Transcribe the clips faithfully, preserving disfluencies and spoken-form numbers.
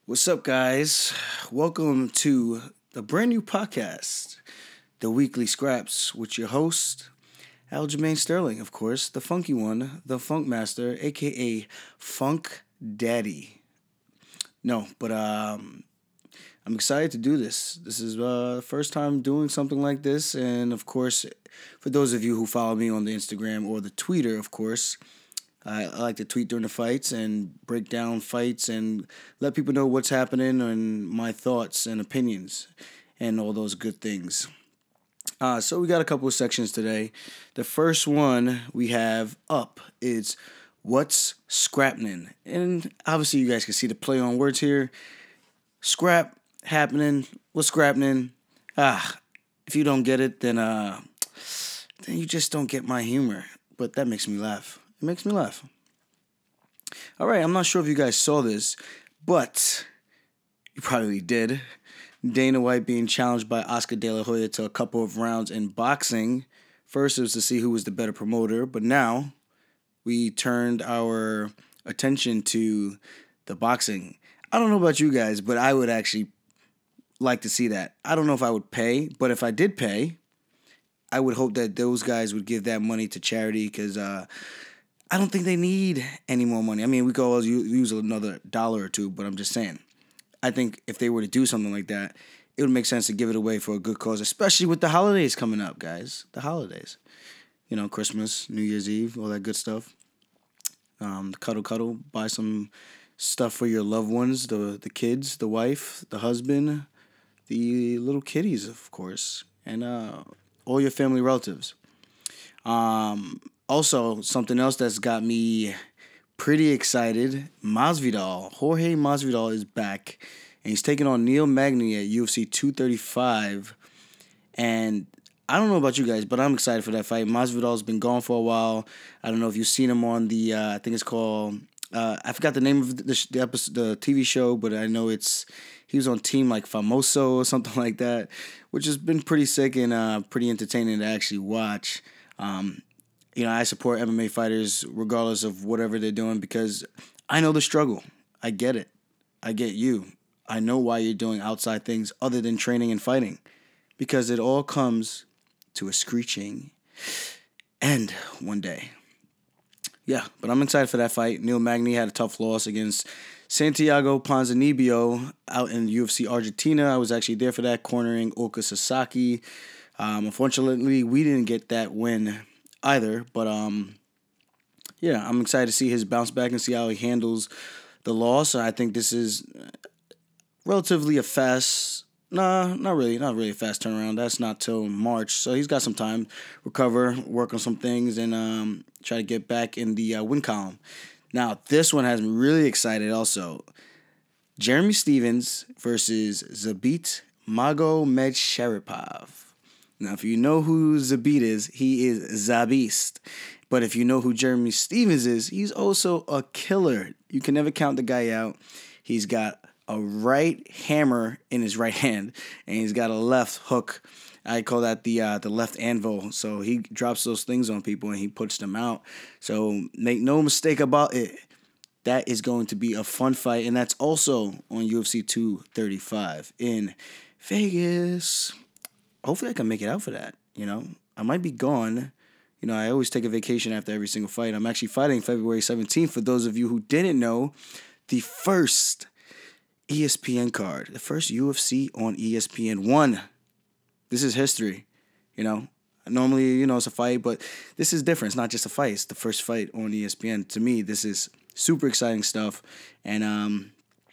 What's up, guys? Welcome to the brand new podcast, The Weekly Scraps, with your host, Aljamain Sterling, of course, the funky one, the Funk Master, aka Funk Daddy. No, but um, I'm excited to do this. This is uh, the first time doing something like this, and of course, for those of you who follow me on the Instagram or the Twitter, of course, I, I like to tweet during the fights and break down fights and let people know what's happening and my thoughts and opinions and all those good things. Uh, so we got a couple of sections today. The first one we have up is what's scrappening, and obviously you guys can see the play on words here. Scrap happening. What's scrappening? Ah, if you don't get it, then uh, then you just don't get my humor. But that makes me laugh. It makes me laugh. All right, I'm not sure if you guys saw this, but you probably did. Dana White being challenged by Oscar De La Hoya to a couple of rounds in boxing. First, it was to see who was the better promoter, but now we turned our attention to the boxing. I don't know about you guys, but I would actually like to see that. I don't know if I would pay, but if I did pay, I would hope that those guys would give that money to charity because uh, I don't think they need any more money. I mean, we could always use another dollar or two, but I'm just saying. I think if they were to do something like that, it would make sense to give it away for a good cause, especially with the holidays coming up, guys. The holidays. You know, Christmas, New Year's Eve, all that good stuff. Um, the cuddle cuddle, buy some stuff for your loved ones, the the kids, the wife, the husband, the little kitties, of course, and uh, all your family relatives. Um, also, something else that's got me pretty excited. Masvidal, Jorge Masvidal is back, and he's taking on Neil Magny at U F C two thirty-five. And I don't know about you guys, but I'm excited for that fight. Masvidal's been gone for a while. I don't know if you've seen him on the, uh, I think it's called, uh, I forgot the name of the the, episode, the T V show, but I know it's, he was on Team like Famoso or something like that, which has been pretty sick and uh, pretty entertaining to actually watch. Um, you know, I support M M A fighters regardless of whatever they're doing because I know the struggle. I get it. I get you. I know why you're doing outside things other than training and fighting because it all comes to a screeching end one day. Yeah, but I'm excited for that fight. Neil Magny had a tough loss against Santiago Ponzinibbio out in U F C Argentina. I was actually there for that, cornering Oka Sasaki. Um, unfortunately, we didn't get that win either, but um, yeah, I'm excited to see his bounce back and see how he handles the loss. I think this is relatively a fast, nah, not really, not really a fast turnaround. That's not till March, so he's got some time, recover, work on some things, and um, try to get back in the uh, win column. Now, this one has me really excited also. Jeremy Stevens versus Zabit Magomedsharipov. Now, if you know who Zabit is, he is Zabist. But if you know who Jeremy Stevens is, he's also a killer. You can never count the guy out. He's got a right hammer in his right hand, and he's got a left hook. I call that the uh, the left anvil. So he drops those things on people and he puts them out. So make no mistake about it. That is going to be a fun fight, and that's also on U F C two thirty-five in Vegas. Hopefully I can make it out for that, you know. I might be gone. You know, I always take a vacation after every single fight. I'm actually fighting February seventeenth. For those of you who didn't know, the first E S P N card, the first U F C on E S P N one. This is history, you know. Normally, you know, it's a fight, but this is different. It's not just a fight. It's the first fight on E S P N. To me, this is super exciting stuff. And, um,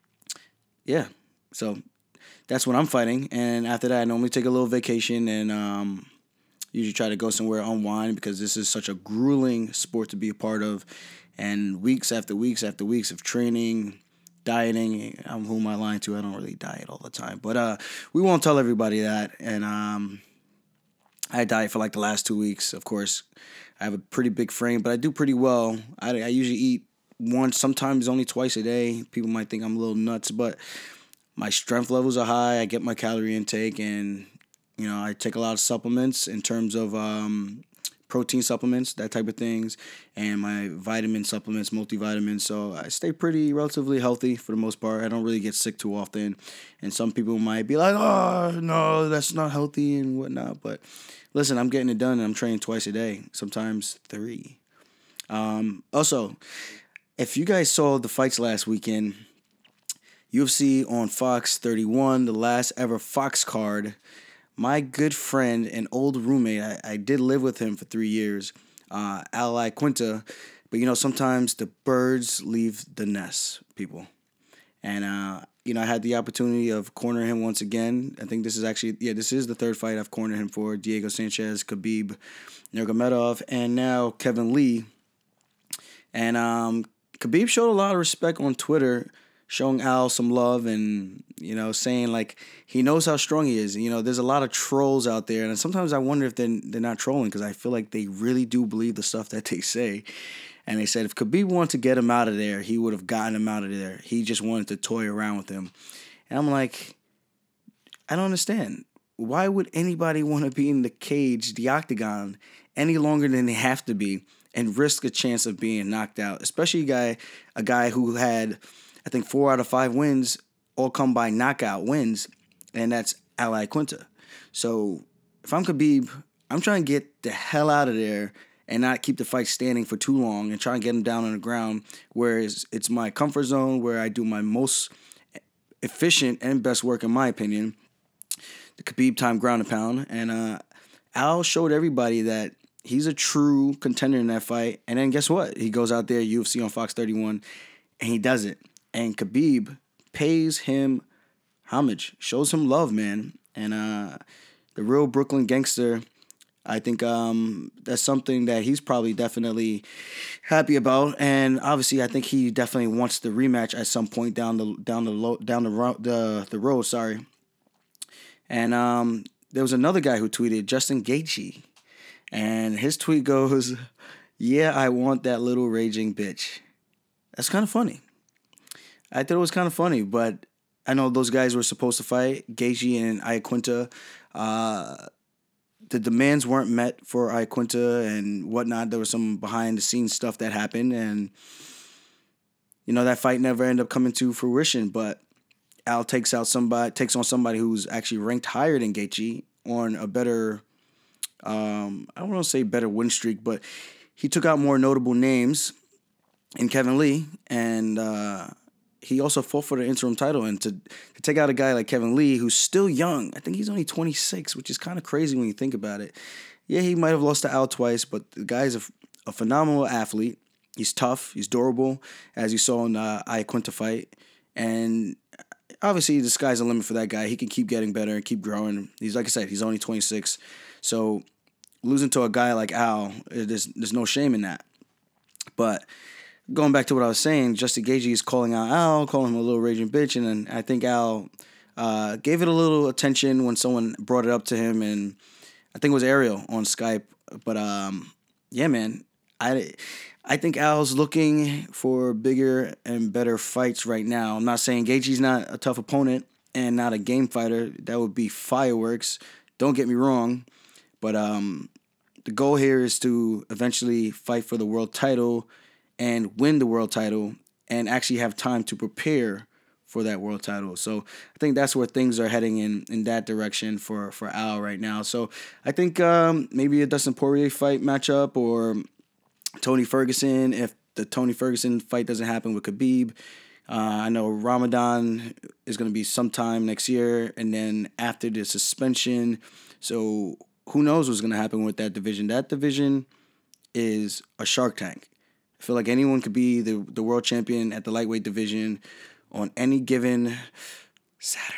yeah, so that's what I'm fighting. And after that, I normally take a little vacation and um, usually try to go somewhere, unwind, because this is such a grueling sport to be a part of. And weeks after weeks after weeks of training, dieting. Um, who am I lying to? I don't really diet all the time. But uh, we won't tell everybody that. And um, I diet for like the last two weeks, of course. I have a pretty big frame, but I do pretty well. I, I usually eat once, sometimes only twice a day. People might think I'm a little nuts, but my strength levels are high. I get my calorie intake, and you know I take a lot of supplements in terms of um, protein supplements, that type of things, and my vitamin supplements, multivitamins. So I stay pretty relatively healthy for the most part. I don't really get sick too often. And some people might be like, oh, no, that's not healthy and whatnot. But listen, I'm getting it done, and I'm training twice a day, sometimes three. Um, also, if you guys saw the fights last weekend, U F C on Fox thirty-one, the last ever Fox card. My good friend and old roommate, I, I did live with him for three years, uh, Al Iaquinta. But, you know, sometimes the birds leave the nest, people. And, uh, you know, I had the opportunity of cornering him once again. I think this is actually, yeah, this is the third fight I've cornered him for. Diego Sanchez, Khabib Nurmagomedov, and now Kevin Lee. And um, Khabib showed a lot of respect on Twitter, showing Al some love and, you know, saying, like, he knows how strong he is. You know, there's a lot of trolls out there, and sometimes I wonder if they're, they're not trolling because I feel like they really do believe the stuff that they say. And they said if Khabib wanted to get him out of there, he would have gotten him out of there. He just wanted to toy around with him. And I'm like, I don't understand. Why would anybody want to be in the cage, the octagon, any longer than they have to be and risk a chance of being knocked out? Especially a guy, a guy who had, I think, four out of five wins all come by knockout wins, and that's Al Iaquinta. So if I'm Khabib, I'm trying to get the hell out of there and not keep the fight standing for too long and try and get him down on the ground where it's, it's my comfort zone, where I do my most efficient and best work, in my opinion, the Khabib time ground and pound. And uh, Al showed everybody that he's a true contender in that fight. And then guess what? He goes out there, U F C on Fox thirty-one, and he does it. And Khabib pays him homage, shows him love, man. And uh, the real Brooklyn gangster, I think um, that's something that he's probably definitely happy about. And obviously, I think he definitely wants the rematch at some point down the down the lo- down the ro- the the road. Sorry. And um, there was another guy who tweeted, Justin Gaethje, and his tweet goes, "Yeah, I want that little raging bitch." That's kind of funny. I thought it was kind of funny, but I know those guys were supposed to fight, Gaethje and Iaquinta. Uh, the demands weren't met for Iaquinta and whatnot. There was some behind-the-scenes stuff that happened, and, you know, that fight never ended up coming to fruition. But Al takes out somebody, takes on somebody who's actually ranked higher than Gaethje on a better, um, I don't want to say better win streak, but he took out more notable names in Kevin Lee, and uh, he also fought for the interim title. And to, to take out a guy like Kevin Lee, who's still young, I think he's only twenty-six, which is kind of crazy when you think about it. Yeah, he might have lost to Al twice, but the guy's a, a phenomenal athlete. He's tough. He's durable, as you saw in the Iaquinta fight. And obviously, the sky's the limit for that guy. He can keep getting better and keep growing. He's, like I said, he's only twenty-six. So losing to a guy like Al, there's, there's no shame in that. But going back to what I was saying, Justin Gaethje is calling out Al, calling him a little raging bitch, and then I think Al uh, gave it a little attention when someone brought it up to him, and I think it was Ariel on Skype. But um, yeah, man, I I think Al's looking for bigger and better fights right now. I'm not saying Gaethje's not a tough opponent and not a game fighter. That would be fireworks. Don't get me wrong, but um, the goal here is to eventually fight for the world title and win the world title and actually have time to prepare for that world title. So I think that's where things are heading in, in that direction for, for Al right now. So I think um, maybe a Dustin Poirier fight matchup or Tony Ferguson if the Tony Ferguson fight doesn't happen with Khabib. Uh, I know Ramadan is going to be sometime next year and then after the suspension. So who knows what's going to happen with that division. That division is a Shark Tank. I feel like anyone could be the, the world champion at the lightweight division on any given Saturday.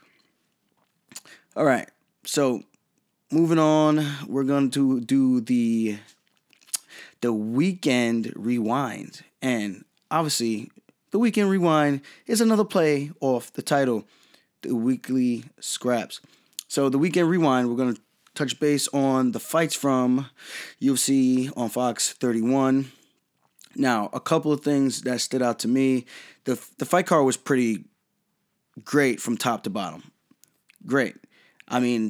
All right, so moving on, we're going to do the the weekend rewind. And obviously, the weekend rewind is another play off the title, the weekly scraps. So the weekend rewind, we're going to touch base on the fights from U F C on Fox thirty-one. Now, a couple of things that stood out to me. The the fight card was pretty great from top to bottom. Great. I mean,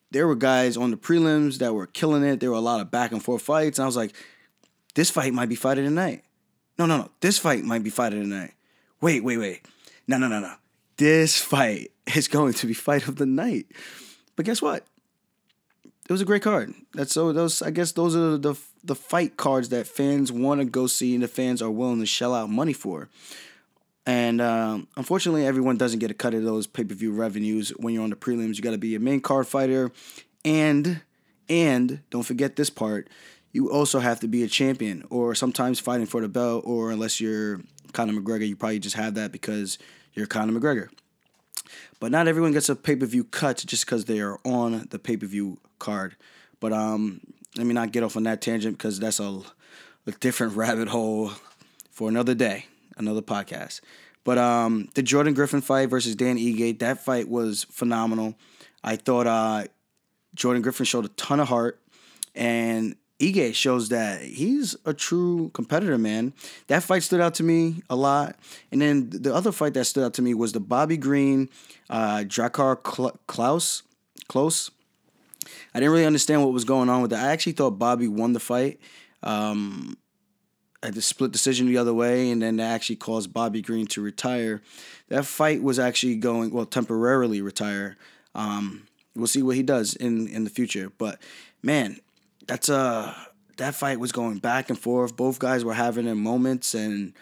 there were guys on the prelims that were killing it. There were a lot of back and forth fights. And I was like, this fight might be fight of the night. No, no, no. This fight might be fight of the night. Wait, wait, wait. No, no, no, no. This fight is going to be fight of the night. But guess what? It was a great card. That's so those I guess those are the the fight cards that fans want to go see and the fans are willing to shell out money for. And um, unfortunately, everyone doesn't get a cut of those pay-per-view revenues when you're on the prelims. You got to be a main card fighter, and and don't forget this part. You also have to be a champion, or sometimes fighting for the belt, or unless you're Conor McGregor, you probably just have that because you're Conor McGregor. But not everyone gets a pay-per-view cut just because they are on the pay-per-view card. But um, let me not get off on that tangent because that's a, a different rabbit hole for another day, another podcast. But um, the Jordan Griffin fight versus Dan Ige, that fight was phenomenal. I thought uh, Jordan Griffin showed a ton of heart, and Ige shows that he's a true competitor, man. That fight stood out to me a lot. And then the other fight that stood out to me was the Bobby Green, uh, Drakkar Klaus. Close. I didn't really understand what was going on with that. I actually thought Bobby won the fight. Um, I had the split decision the other way, and then that actually caused Bobby Green to retire. That fight was actually going, well, temporarily retire. Um, we'll see what he does in, in the future. But, man, That's uh that fight was going back and forth. Both guys were having their moments, and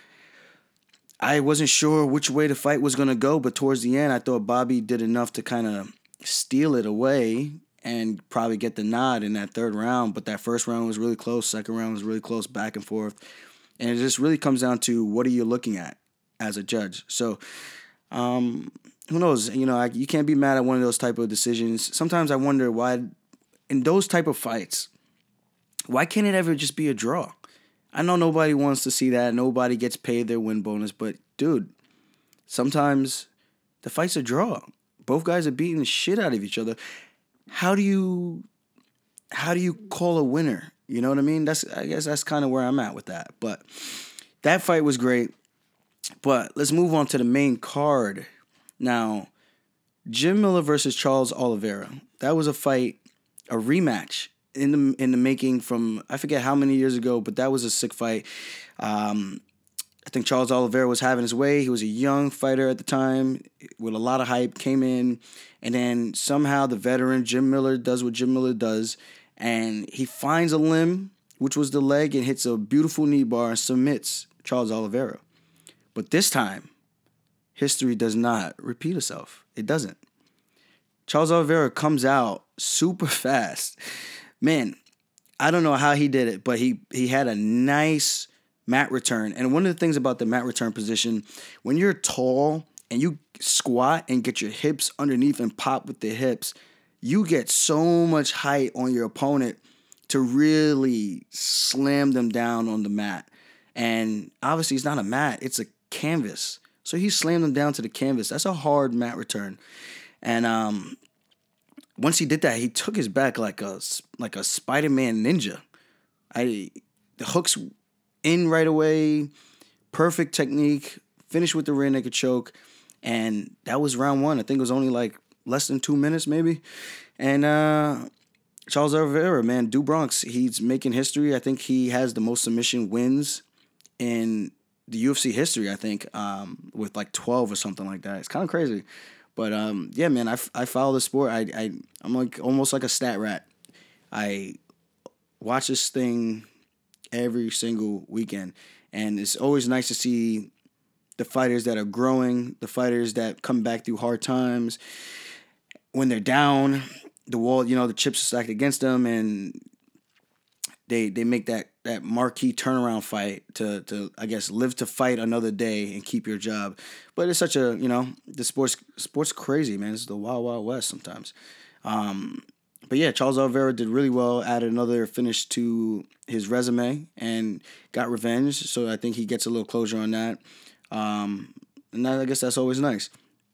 I wasn't sure which way the fight was gonna go. But towards the end, I thought Bobby did enough to kind of steal it away and probably get the nod in that third round. But that first round was really close. Second round was really close, back and forth. And it just really comes down to what are you looking at as a judge. So, um, who knows? You know, I, you can't be mad at one of those type of decisions. Sometimes I wonder why in those type of fights. Why can't it ever just be a draw? I know nobody wants to see that. Nobody gets paid their win bonus. But, dude, sometimes the fight's a draw. Both guys are beating the shit out of each other. How do you how do you call a winner? You know what I mean? That's I guess that's kind of where I'm at with that. But that fight was great. But let's move on to the main card. Now, Jim Miller versus Charles Oliveira. That was a fight, a rematch. In the in the making from, I forget how many years ago, but that was a sick fight. Um, I think Charles Oliveira was having his way. He was a young fighter at the time with a lot of hype, came in, and then somehow the veteran Jim Miller does what Jim Miller does, and he finds a limb, which was the leg, and hits a beautiful knee bar and submits Charles Oliveira. But this time, history does not repeat itself. It doesn't. Charles Oliveira comes out super fast. Man, I don't know how he did it, but he he had a nice mat return. And one of the things about the mat return position, when you're tall and you squat and get your hips underneath and pop with the hips, you get so much height on your opponent to really slam them down on the mat. And obviously it's not a mat, it's a canvas. So he slammed them down to the canvas. That's a hard mat return. And um once he did that, he took his back like a like a Spider-Man ninja. I the hooks in right away, perfect technique, finished with the rear naked choke, and that was round one. I think it was only like less than two minutes maybe. And uh, Charles Oliveira, man, Do Bronx, he's making history. I think he has the most submission wins in the U F C history, I think, um, with like twelve or something like that. It's kind of crazy. But, um, yeah, man, I, I follow the sport. I, I, I'm like almost like a stat rat. I watch this thing every single weekend. And it's always nice to see the fighters that are growing, the fighters that come back through hard times. When they're down, the wall, you know, the chips are stacked against them, and they they make that, that marquee turnaround fight to, to, I guess, live to fight another day and keep your job. But it's such a, you know, the sport's sport's crazy, man. It's the wild, wild west sometimes. Um, but yeah, Charles Oliveira did really well, added another finish to his resume and got revenge. So I think he gets a little closure on that. Um, and that, I guess that's always nice.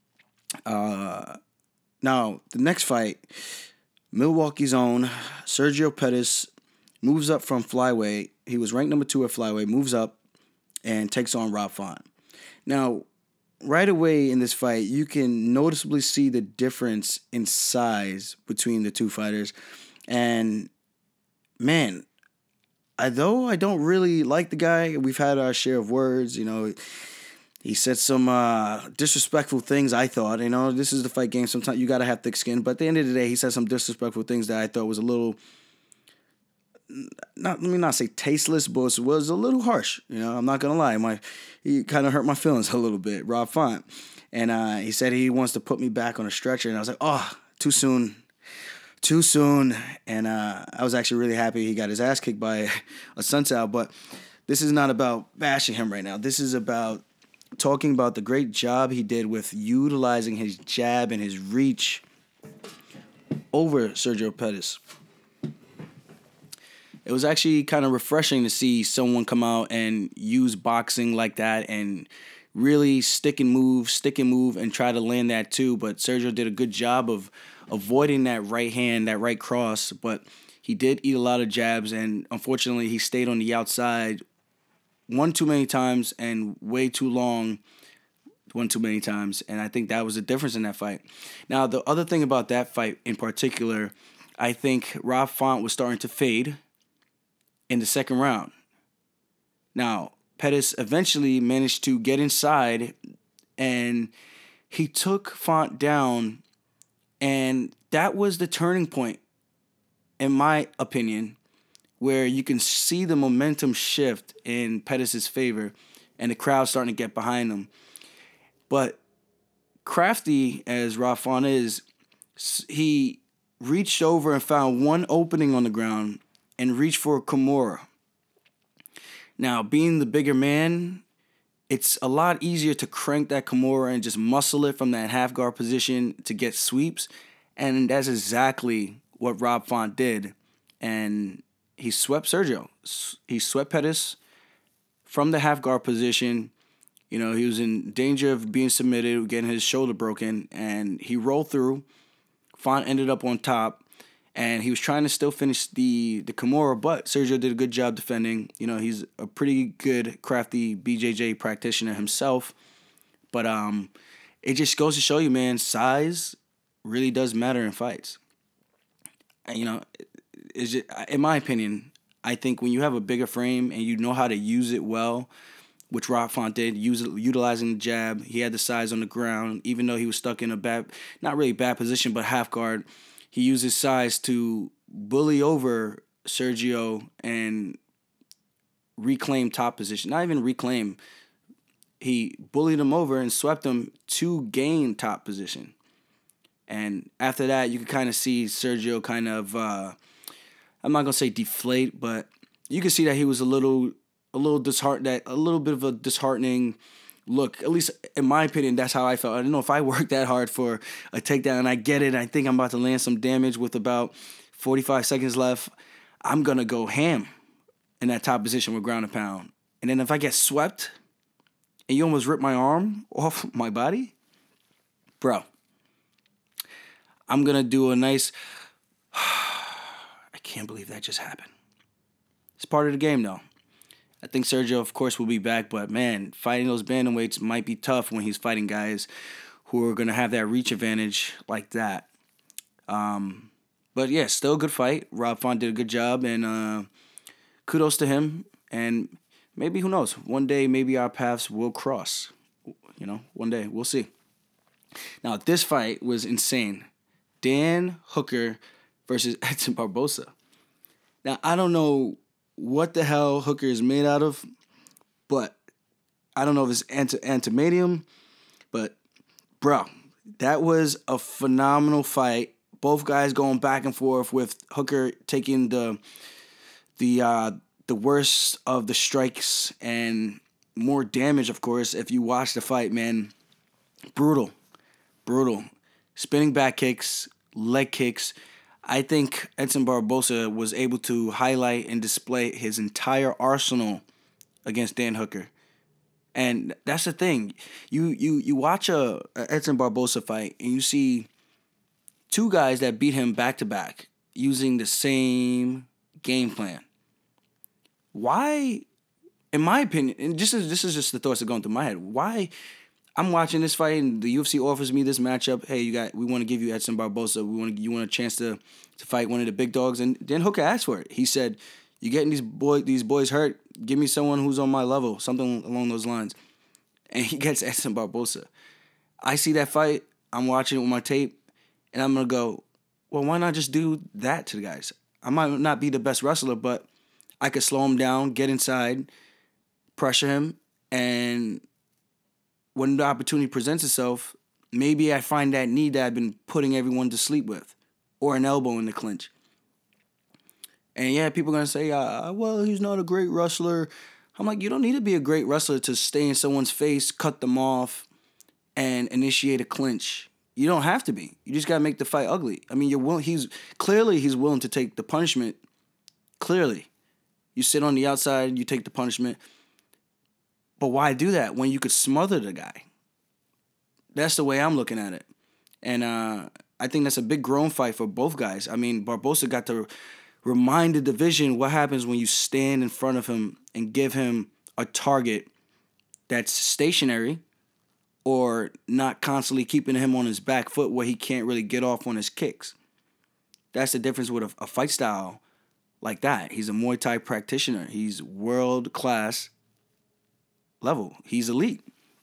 Uh, now, the next fight, Milwaukee's own Sergio Pettis moves up from flyweight. He was ranked number two at flyweight, moves up and takes on Rob Font. Now, right away in this fight, you can noticeably see the difference in size between the two fighters. And man, although I don't really like the guy, we've had our share of words. You know, he said some uh, disrespectful things. I thought, you know, this is the fight game. Sometimes you gotta have thick skin. But at the end of the day, he said some disrespectful things that I thought was a little, not let me not say tasteless, but it was a little harsh. You know, I'm not gonna lie. My he kind of hurt my feelings a little bit. Rob Font, and uh, he said he wants to put me back on a stretcher, and I was like, oh, too soon. Too soon, and uh, I was actually really happy he got his ass kicked by a Sunsow. But this is not about bashing him right now. This is about talking about the great job he did with utilizing his jab and his reach over Sergio Pettis. It was actually kind of refreshing to see someone come out and use boxing like that and really stick and move, stick and move, and try to land that too. But Sergio did a good job of avoiding that right hand, that right cross. But he did eat a lot of jabs, and unfortunately, he stayed on the outside one too many times and way too long one too many times. And I think that was the difference in that fight. Now, the other thing about that fight in particular, I think Rob Font was starting to fade in the second round. Now, Pettis eventually managed to get inside, and he took Font down, and that was the turning point, in my opinion, where you can see the momentum shift in Pettis' favor, and the crowd starting to get behind him. But crafty as Rob Font is, he reached over and found one opening on the ground and reached for a Kimura. Now, being the bigger man, it's a lot easier to crank that Kimura and just muscle it from that half guard position to get sweeps. And that's exactly what Rob Font did. And he swept Sergio. He swept Pettis from the half guard position. You know, he was in danger of being submitted, getting his shoulder broken, and he rolled through. Font ended up on top. And he was trying to still finish the, the Kimura, but Sergio did a good job defending. You know, he's a pretty good, crafty B J J practitioner himself. But um, it just goes to show you, man, size really does matter in fights. And, you know, it's just, in my opinion, I think when you have a bigger frame and you know how to use it well, which Rob Font did, use, utilizing the jab, he had the size on the ground, even though he was stuck in a bad, not really bad position, but half guard. He used his size to bully over Sergio and reclaim top position. Not even reclaim. He bullied him over and swept him to gain top position. And after that, you could kind of see Sergio kind of, uh, I'm not going to say deflate, but you could see that he was a little, a little disheartened, that a little bit of a disheartening look. At least in my opinion, that's how I felt. I don't know if I worked that hard for a takedown, and I get it. I think I'm about to land some damage with about forty-five seconds left. I'm going to go ham in that top position with ground and pound. And then if I get swept and you almost rip my arm off my body, bro, I'm going to do a nice, I can't believe that just happened. It's part of the game, though. I think Sergio, of course, will be back, but man, fighting those bantamweights might be tough when he's fighting guys who are going to have that reach advantage like that. Um, but yeah, still a good fight. Rob Font did a good job, and uh, kudos to him. And maybe, who knows, one day maybe our paths will cross. You know, one day, we'll see. Now, this fight was insane. Dan Hooker versus Edson Barboza. Now, I don't know what the hell Hooker is made out of, but I don't know if it's ant- antimonium, but bro, that was a phenomenal fight. Both guys going back and forth, with Hooker taking the the uh, the worst of the strikes and more damage, of course. If you watch the fight, man, brutal, brutal, spinning back kicks, leg kicks. I think Edson Barboza was able to highlight and display his entire arsenal against Dan Hooker. And that's the thing. You you you watch a, a Edson Barboza fight and you see two guys that beat him back to back using the same game plan. Why, in my opinion, and this is this is just the thoughts that are going through my head, why I'm watching this fight, and the U F C offers me this matchup. Hey, you got, we want to give you Edson Barbosa. We want to, you want a chance to, to fight one of the big dogs. And Dan Hooker asked for it. He said, "You're getting these boy, these boys hurt. Give me someone who's on my level, something along those lines." And he gets Edson Barbosa. I see that fight. I'm watching it with my tape, and I'm gonna go, well, why not just do that to the guys? I might not be the best wrestler, but I could slow him down, get inside, pressure him, and when the opportunity presents itself, maybe I find that knee that I've been putting everyone to sleep with, or an elbow in the clinch. And yeah, people are going to say, uh, well, he's not a great wrestler. I'm like, you don't need to be a great wrestler to stay in someone's face, cut them off, and initiate a clinch. You don't have to be. You just got to make the fight ugly. I mean, you're will- he's clearly he's willing to take the punishment. Clearly. You sit on the outside, you take the punishment. But why do that when you could smother the guy? That's the way I'm looking at it. And uh, I think that's a big grown fight for both guys. I mean, Barbosa got to remind the division what happens when you stand in front of him and give him a target that's stationary or not constantly keeping him on his back foot where he can't really get off on his kicks. That's the difference with a, a fight style like that. He's a Muay Thai practitioner. He's world-class level. He's elite.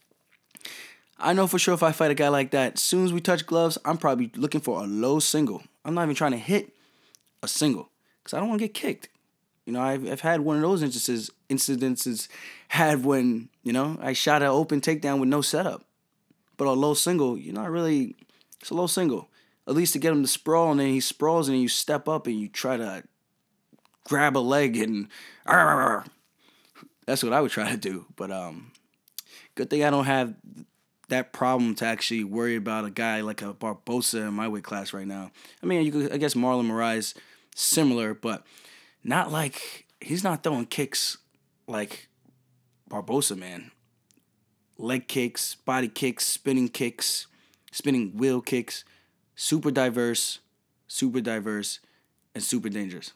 I know for sure if I fight a guy like that, as soon as we touch gloves, I'm probably looking for a low single. I'm not even trying to hit a single because I don't want to get kicked. You know, I've, I've had one of those instances, incidences had when, you know, I shot an open takedown with no setup. But a low single, you're not really, it's a low single. At least to get him to sprawl, and then he sprawls, and then you step up and you try to grab a leg and, argh, that's what I would try to do. But um, good thing I don't have that problem to actually worry about a guy like a Barbosa in my weight class right now. I mean, you could, I guess Marlon Moraes similar, but not like, he's not throwing kicks like Barbosa, man. Leg kicks, body kicks, spinning kicks, spinning wheel kicks, super diverse, super diverse, and super dangerous.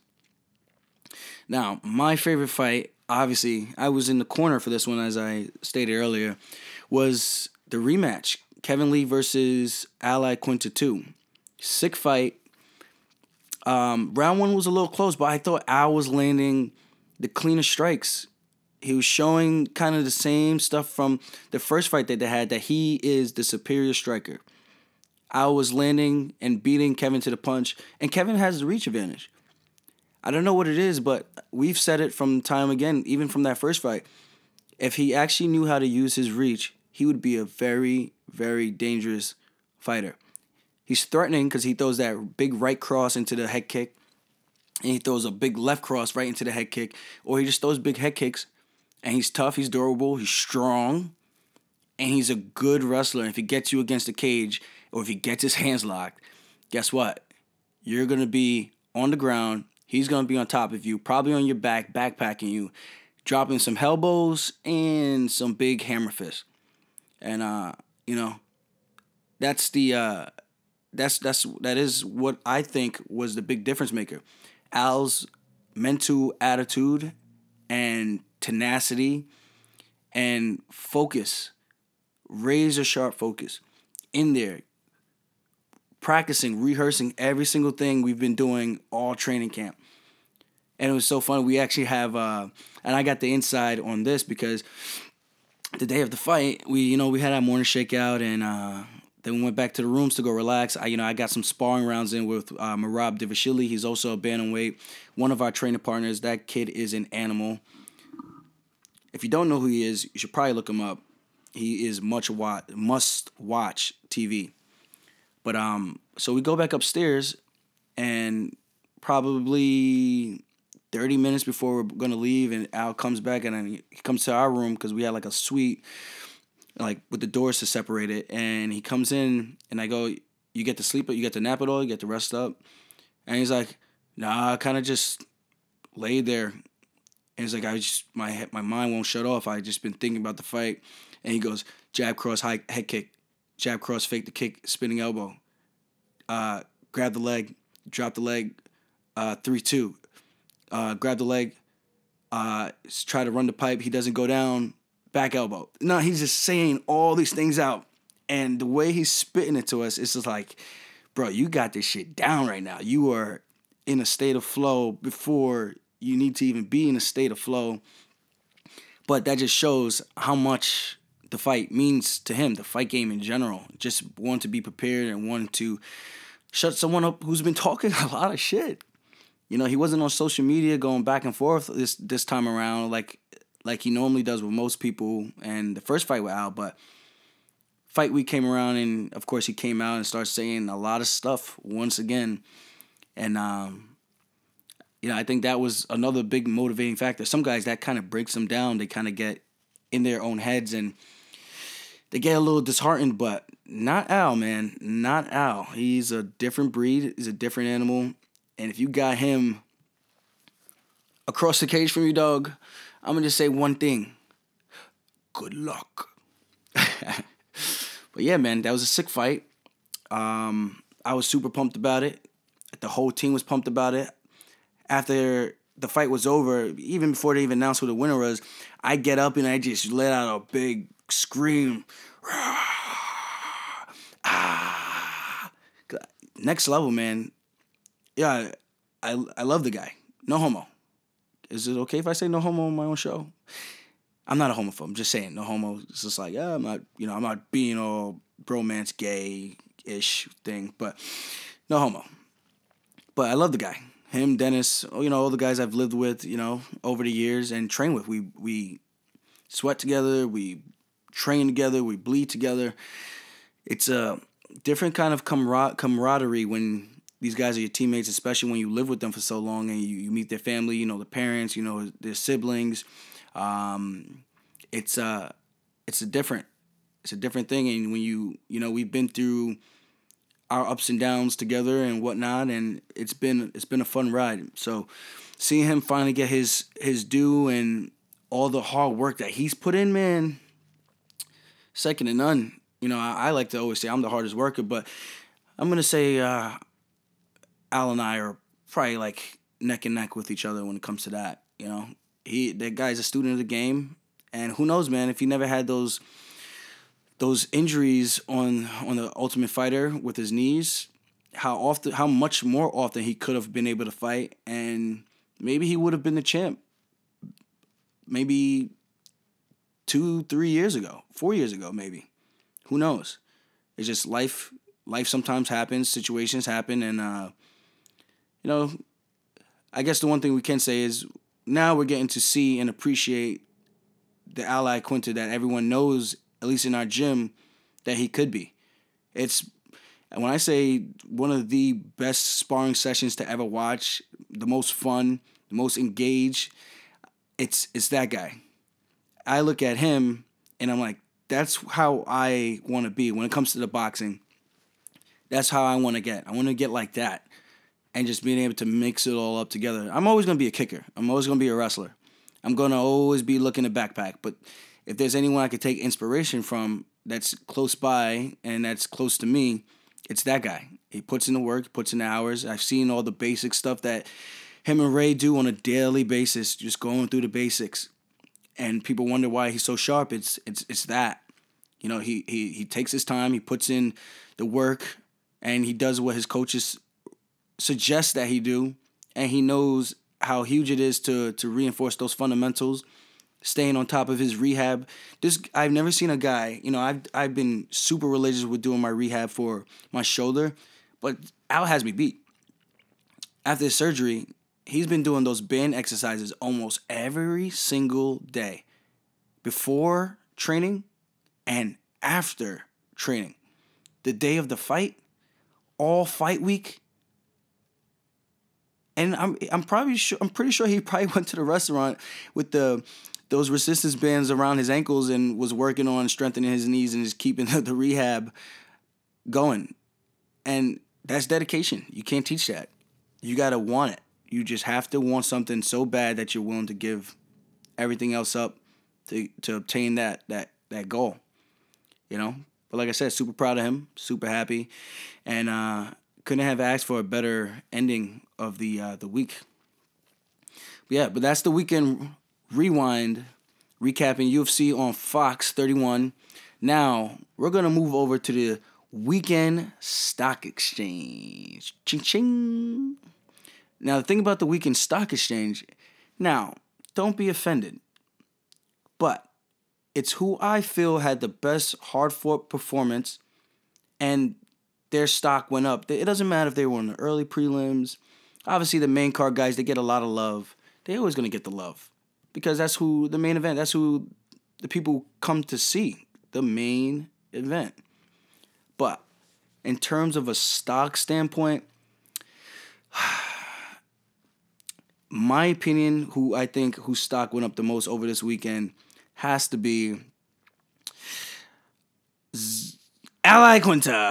Now, my favorite fight, obviously, I was in the corner for this one, as I stated earlier, was the rematch, Kevin Lee versus Al Iaquinta two. Sick fight. Um, round one was a little close, but I thought Al was landing the cleaner strikes. He was showing kind of the same stuff from the first fight that they had, that he is the superior striker. Al was landing and beating Kevin to the punch, and Kevin has the reach advantage. I don't know what it is, but we've said it from time again, even from that first fight. If he actually knew how to use his reach, he would be a very, very dangerous fighter. He's threatening because he throws that big right cross into the head kick, and he throws a big left cross right into the head kick, or he just throws big head kicks. And he's tough, he's durable, he's strong, and he's a good wrestler. And if he gets you against the cage, or if he gets his hands locked, guess what? You're going to be on the ground, he's going to be on top of you, probably on your back, backpacking you, dropping some elbows and some big hammer fists. And, uh, you know, that's the, uh, that's, that's, that is what I think was the big difference maker. Al's mental attitude and tenacity and focus, razor sharp focus in there, practicing, rehearsing every single thing we've been doing all training camp. And it was so fun. We actually have, uh, and I got the inside on this because the day of the fight, we, you know, we had our morning shakeout, and uh, then we went back to the rooms to go relax. I, you know, I got some sparring rounds in with uh, Merab Divashili. He's also a bantamweight, one of our training partners. That kid is an animal. If you don't know who he is, you should probably look him up. He is much watch, must watch T V. But um, so we go back upstairs, and probably thirty minutes before we're gonna leave, and Al comes back, and then he comes to our room because we had like a suite, like with the doors to separate it. And he comes in, and I go, "You get to sleep, you get to nap it all, you get to rest up." And he's like, "Nah, I kind of just laid there." And he's like, I just my my mind won't shut off. I just been thinking about the fight. And he goes, jab, cross, high, head kick. Jab, cross, fake the kick, spinning elbow. Uh, grab the leg, drop the leg, uh, three two. Uh, grab the leg, uh, try to run the pipe. He doesn't go down. back elbow. No, he's just saying all these things out. And the way he's spitting it to us, it's just like, bro, you got this shit down right now. You are in a state of flow before you need to even be in a state of flow. But that just shows how much the fight means to him, the fight game in general. Just wanting to be prepared and wanting to shut someone up who's been talking a lot of shit. You know, he wasn't on social media going back and forth this this time around like like he normally does with most people and the first fight with Al, but fight week came around, and of course he came out and started saying a lot of stuff once again. And, um, you know, I think that was another big motivating factor. Some guys, that kind of breaks them down. They kind of get in their own heads and they get a little disheartened, but not Al, man. Not Al. He's a different breed. He's a different animal. And if you got him across the cage from you, dog, I'm going to just say one thing. Good luck. But yeah, man, that was a sick fight. Um, I was super pumped about it. The whole team was pumped about it. After the fight was over, even before they even announced who the winner was, I get up and I just let out a big scream. Ah. Next level, man. Yeah, I I love the guy. No homo. Is it okay if I say no homo on my own show? I'm not a homophobe. I'm just saying, no homo. It's just like, yeah, I'm not, you know, I'm not being all bromance gay-ish thing, but no homo. But I love the guy. Him, Dennis, you know, all the guys I've lived with, you know, over the years and trained with. We we sweat together, we train together, we bleed together. It's a different kind of camar- camaraderie when these guys are your teammates, especially when you live with them for so long and you, you meet their family, you know, the parents, you know, their siblings. Um, it's uh, it's a different, it's a different thing. And when you, you know, we've been through our ups and downs together and whatnot, and it's been, it's been a fun ride. So seeing him finally get his, his due and all the hard work that he's put in, man, second to none. You know, I, I like to always say I'm the hardest worker, but I'm going to say, uh, Al and I are probably like neck and neck with each other when it comes to that, you know. He, that guy's a student of the game, and who knows, man? If he never had those those injuries on on the Ultimate Fighter with his knees, how often, how much more often he could have been able to fight, and maybe he would have been the champ. Maybe two, three years ago, four years ago, maybe. Who knows? It's just life. Life sometimes happens. Situations happen, and uh, you know, I guess the one thing we can say is, now we're getting to see and appreciate the Al Iaquinta that everyone knows, at least in our gym, that he could be. It's, when I say one of the best sparring sessions to ever watch, the most fun, the most engaged, it's it's that guy. I look at him and I'm like, that's how I want to be when it comes to the boxing. That's how I want to get. I want to get like that. And just being able to mix it all up together. I'm always going to be a kicker. I'm always going to be a wrestler. I'm going to always be looking to backpack. But if there's anyone I could take inspiration from that's close by and that's close to me, it's that guy. He puts in the work, puts in the hours. I've seen all the basic stuff that him and Ray do on a daily basis, just going through the basics. And people wonder why he's so sharp. It's it's it's that. You know, he he he takes his time, he puts in the work, and he does what his coaches suggests that he do, and he knows how huge it is to to reinforce those fundamentals, staying on top of his rehab. This, I've never seen a guy, you know, I've I've been super religious with doing my rehab for my shoulder, but Al has me beat. After his surgery, he's been doing those band exercises almost every single day, before training and after training. The day of the fight, all fight week. And I'm I'm probably sure I'm pretty sure he probably went to the restaurant with the those resistance bands around his ankles and was working on strengthening his knees and just keeping the, the rehab going. And that's dedication. You can't teach that. You gotta want it. You just have to want something so bad that you're willing to give everything else up to to obtain that that that goal. You know? But like I said, super proud of him, super happy. And uh couldn't have asked for a better ending of the uh, the week. But yeah, but that's the weekend rewind recapping U F C on Fox thirty-one. Now, we're going to move over to the weekend stock exchange. Ching ching. Now, the thing about the weekend stock exchange, now, don't be offended, but it's who I feel had the best hard-fought performance and their stock went up. It doesn't matter if they were in the early prelims. Obviously, the main card guys, they get a lot of love. They're always going to get the love because that's who the main event, that's who the people come to see, the main event. But in terms of a stock standpoint, my opinion, who I think whose stock went up the most over this weekend has to be Z- Al Iaquinta.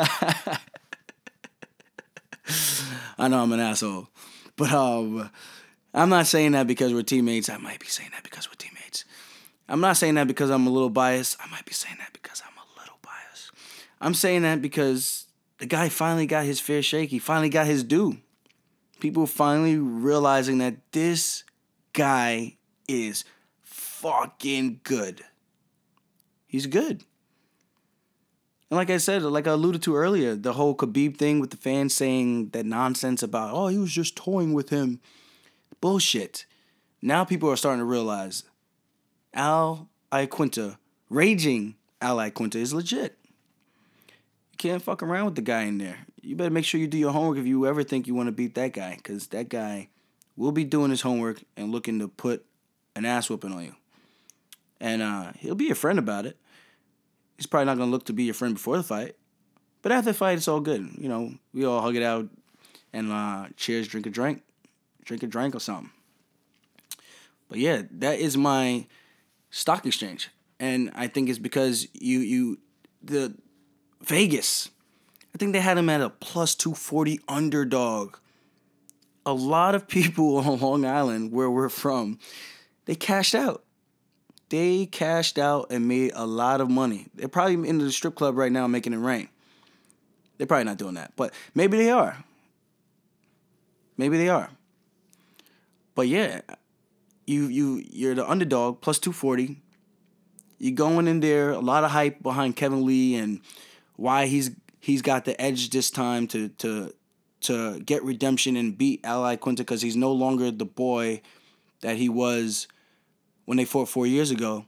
I know I'm an asshole, but um, I'm not saying that because we're teammates. I might be saying that because we're teammates. I'm not saying that because I'm a little biased. I might be saying that because I'm a little biased. I'm saying that because the guy finally got his fair shake. He finally got his due. People finally realizing that this guy is fucking good. He's good. And like I said, like I alluded to earlier, the whole Khabib thing with the fans saying that nonsense about, oh, he was just toying with him. Bullshit. Now people are starting to realize Al Iaquinta, raging Al Iaquinta, is legit. You can't fuck around with the guy in there. You better make sure you do your homework if you ever think you want to beat that guy, because that guy will be doing his homework and looking to put an ass whooping on you. And uh, he'll be your friend about it. He's probably not going to look to be your friend before the fight. But after the fight, it's all good. You know, we all hug it out and uh, cheers, drink a drink. Drink a drink or something. But yeah, that is my stock exchange. And I think it's because you, you, the Vegas, I think they had him at a plus two forty underdog. A lot of people on Long Island, where we're from, they cashed out. They cashed out and made a lot of money. They're probably in the strip club right now making it rain. They're probably not doing that, but maybe they are. Maybe they are. But yeah, you you you're the underdog plus two forty. You're going in there, a lot of hype behind Kevin Lee and why he's he's got the edge this time to to to get redemption and beat Al Iaquinta because he's no longer the boy that he was when they fought four years ago.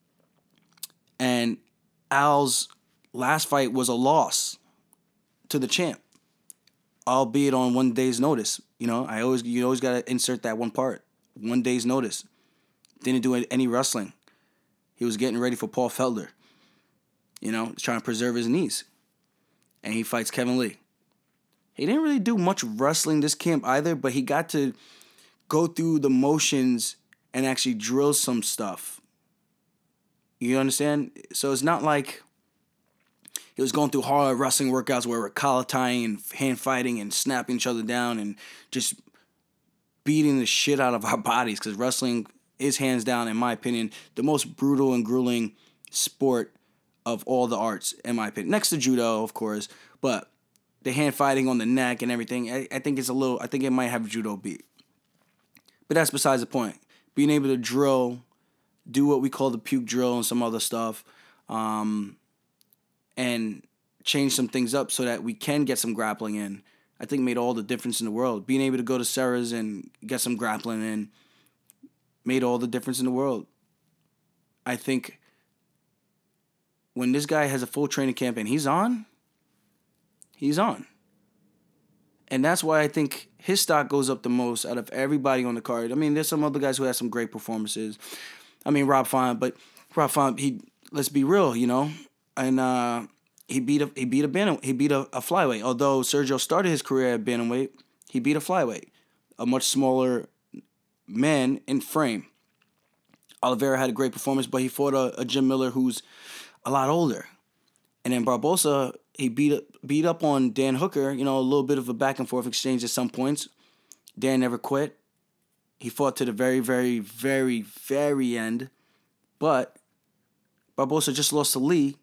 And Al's last fight was a loss to the champ, albeit on one day's notice. You know, I always you always gotta insert that one part. One day's notice. Didn't do any wrestling. He was getting ready for Paul Felder. You know, trying to preserve his knees. And he fights Kevin Lee. He didn't really do much wrestling this camp either, but he got to go through the motions and actually drill some stuff. You understand? So it's not like he was going through hard wrestling workouts where we're collar tying and hand fighting and snapping each other down and just beating the shit out of our bodies, because wrestling is hands down, in my opinion, the most brutal and grueling sport of all the arts, in my opinion. Next to judo, of course, but the hand fighting on the neck and everything, I, I think it's a little, I think it might have judo beat. But that's besides the point. Being able to drill, do what we call the puke drill and some other stuff, um, and change some things up so that we can get some grappling in, I think made all the difference in the world. Being able to go to Serra's and get some grappling in made all the difference in the world. I think when this guy has a full training camp and he's on, he's on. And that's why I think his stock goes up the most out of everybody on the card. I mean, there's some other guys who have some great performances. I mean, Rob Font, but Rob Font, he let's be real, you know, and uh, he beat a he beat a bantam, he beat a, a flyweight. Although Sergio started his career at bantamweight, he beat a flyweight, a much smaller man in frame. Oliveira had a great performance, but he fought a, a Jim Miller who's a lot older. And then Barbosa, he beat beat up on Dan Hooker, you know, a little bit of a back and forth exchange at some points. Dan never quit. He fought to the very, very, very, very end. But Barbosa just lost to Lee,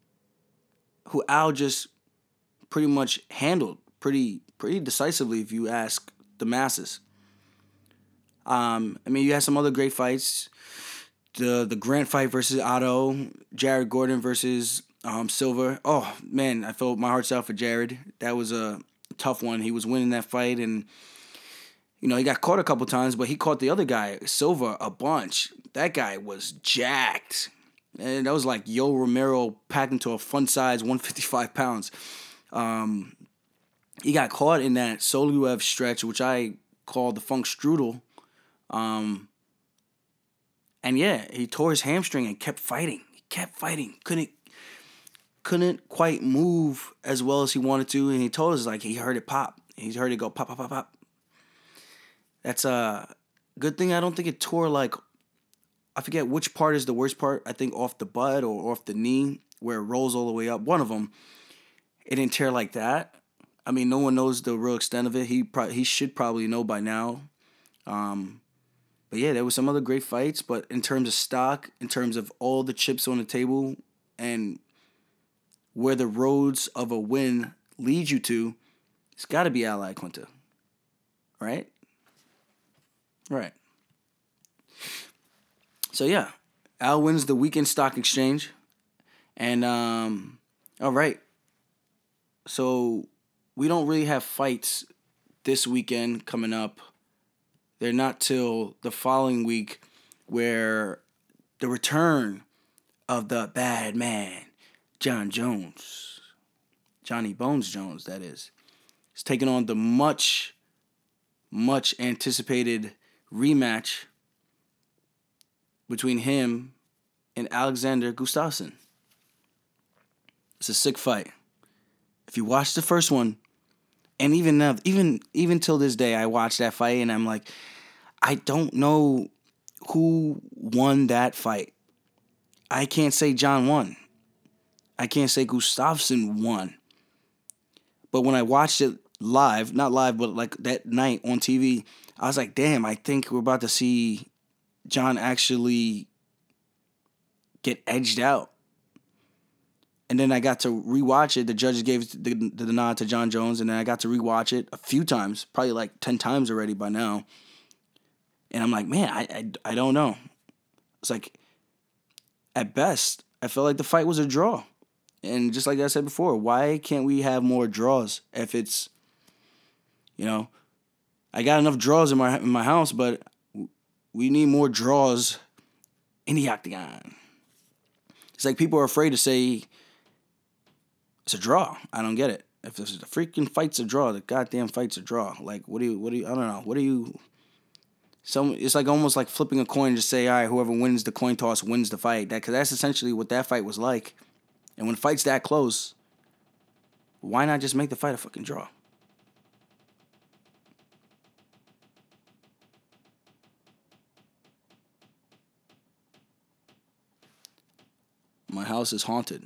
who Al just pretty much handled pretty pretty decisively, if you ask the masses. Um, I mean, you had some other great fights. the the Grant fight versus Otto, Jared Gordon versus um, Silver. Oh man, I felt my heart's out for Jared. That was a tough one. He was winning that fight, and you know he got caught a couple times, but he caught the other guy, Silver, a bunch. That guy was jacked, and that was like Yo Romero packed into a fun size one hundred fifty-five pounds. Um, he got caught in that Soluev stretch, which I call the Funk Strudel. Um, and yeah, he tore his hamstring and kept fighting. He kept fighting. Couldn't couldn't quite move as well as he wanted to. And he told us like he heard it pop. He heard it go pop, pop, pop, pop. That's a good thing. I don't think it tore like, I forget which part is the worst part. I think off the butt or off the knee where it rolls all the way up. One of them, it didn't tear like that. I mean, no one knows the real extent of it. He pro- he should probably know by now. Um, but yeah, there was some other great fights. But in terms of stock, in terms of all the chips on the table, and where the roads of a win lead you to, it's got to be Al Iaquinta, right? Right. So yeah, Al wins the weekend stock exchange, and um, all right. So we don't really have fights this weekend coming up. They're not till the following week, where the return of the bad man, Jon Jones, Johnny Bones Jones, that is, is taking on the much, much anticipated rematch between him and Alexander Gustafsson. It's a sick fight. If you watch the first one, and even now, even even till this day, I watch that fight and I'm like, I don't know who won that fight. I can't say John won. I can't say Gustafsson won. But when I watched it live, not live, but like that night on T V, I was like, damn, I think we're about to see John actually get edged out. And then I got to rewatch it. The judges gave the, the, the nod to Jon Jones, and then I got to rewatch it a few times, probably like ten times already by now. And I'm like, man, I, I, I don't know. It's like, at best, I felt like the fight was a draw. And just like I said before, why can't we have more draws if it's, you know, I got enough draws in my in my house, but we need more draws in the octagon. It's like people are afraid to say it's a draw. I don't get it. If this is the freaking fight's a draw, the goddamn fight's a draw. Like, what do you, what do you, I don't know. What do you, some, it's like almost like flipping a coin and just say, all right, whoever wins the coin toss wins the fight. That, because that's essentially what that fight was like. And when fights that close, why not just make the fight a fucking draw? My house is haunted.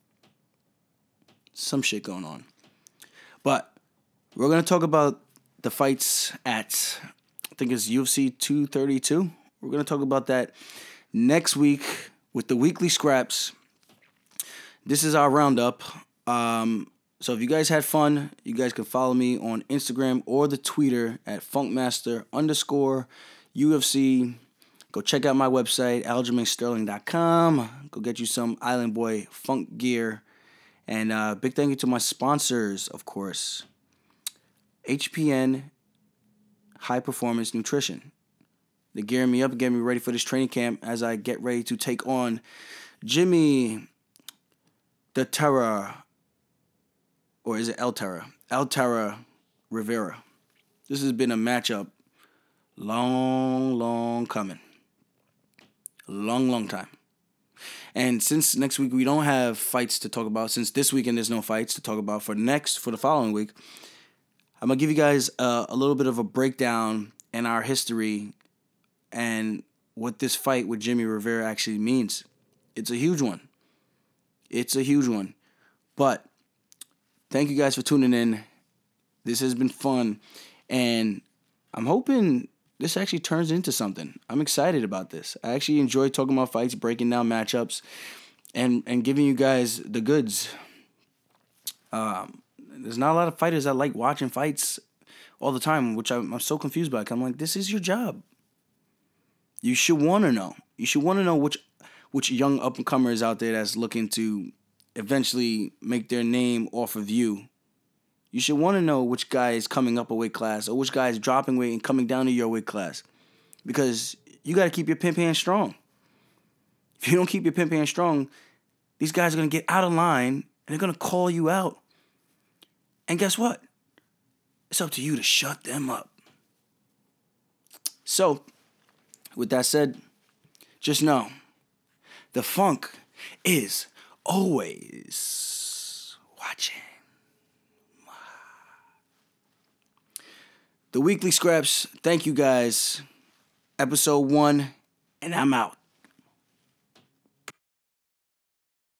Some shit going on. But we're going to talk about the fights at, I think it's U F C two thirty-two. We're going to talk about that next week with the weekly scraps. This is our roundup. Um, so if you guys had fun, you guys can follow me on Instagram or the Twitter at funkmaster underscore U F C. Go check out my website, aljamain sterling dot com. Go get you some Island Boy funk gear. And uh, big thank you to my sponsors, of course. H P N High Performance Nutrition. They're gearing me up and getting me ready for this training camp as I get ready to take on Jimmy the Terror, or is it El Terror? El Terror Rivera. This has been a matchup long, long coming. Long, long time. And since next week we don't have fights to talk about, since this weekend there's no fights to talk about for next, for the following week, I'm going to give you guys a, a little bit of a breakdown in our history and what this fight with Jimmy Rivera actually means. It's a huge one. It's a huge one. But thank you guys for tuning in. This has been fun. And I'm hoping this actually turns into something. I'm excited about this. I actually enjoy talking about fights, breaking down matchups, and, and giving you guys the goods. Um, there's not a lot of fighters that like watching fights all the time, which I'm, I'm so confused by. I'm like, this is your job. You should want to know. You should want to know which which young up and comers out there that's looking to eventually make their name off of you. You should want to know which guy is coming up a weight class or which guy is dropping weight and coming down to your weight class. Because you got to keep your pimp hand strong. If you don't keep your pimp hand strong, these guys are going to get out of line and they're going to call you out. And guess what? It's up to you to shut them up. So, with that said, just know, the funk is always watching. The Weekly Scraps, thank you guys. Episode one, and I'm out.